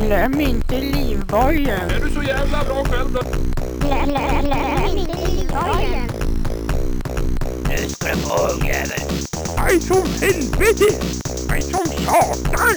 Glöm inte livbojen. Är du så jävla bra själv då? Glöm inte livbojen. Nu ska du få ungjävel. Aj som helvete! Aj som satan!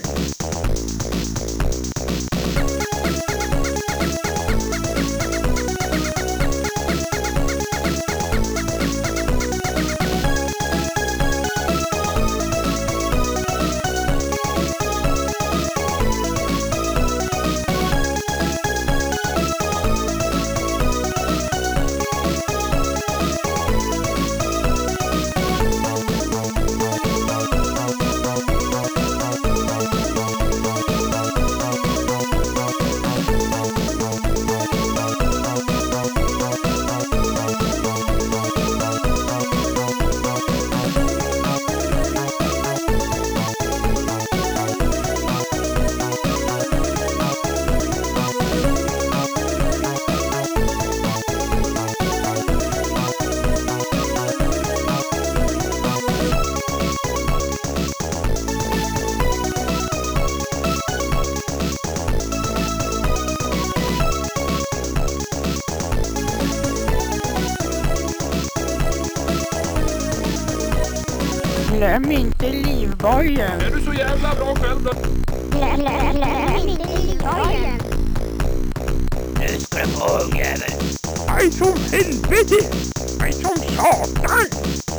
Glöm inte livbojen. Är du så jävla bra själv då? Glöm inte livbojen. Nu ska du få ungjävel. Aj som helvete! Aj som satan!